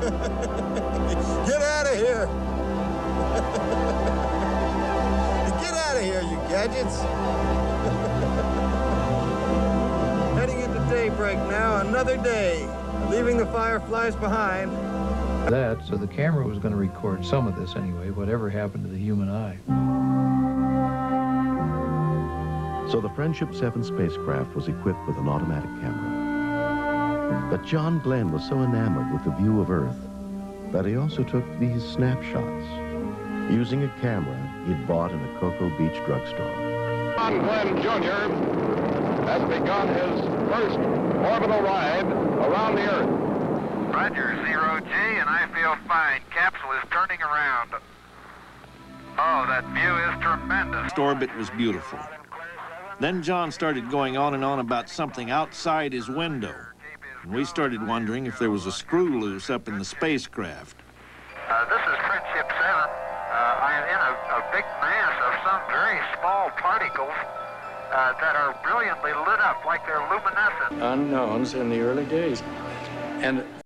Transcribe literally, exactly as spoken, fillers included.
Get out of here! Get out of here, you gadgets! Heading into daybreak now, another day. Leaving the fireflies behind. That, so the camera was going to record some of this anyway, whatever happened to the human eye. So the Friendship seven spacecraft was equipped with an automatic camera. But John Glenn was so enamored with the view of Earth that he also took these snapshots using a camera he'd bought in a Cocoa Beach drugstore. John Glenn Junior has begun his first orbital ride around the Earth. Roger, zero G, and I feel fine. Capsule is turning around. Oh, that view is tremendous. The orbit was beautiful. Then John started going on and on about something outside his window. And we started wondering if there was a screw loose up in the spacecraft. Uh, this is Friendship seven. Uh, I am in a, a big mass of some very small particles uh, that are brilliantly lit up like they're luminescent. Unknowns in the early days. And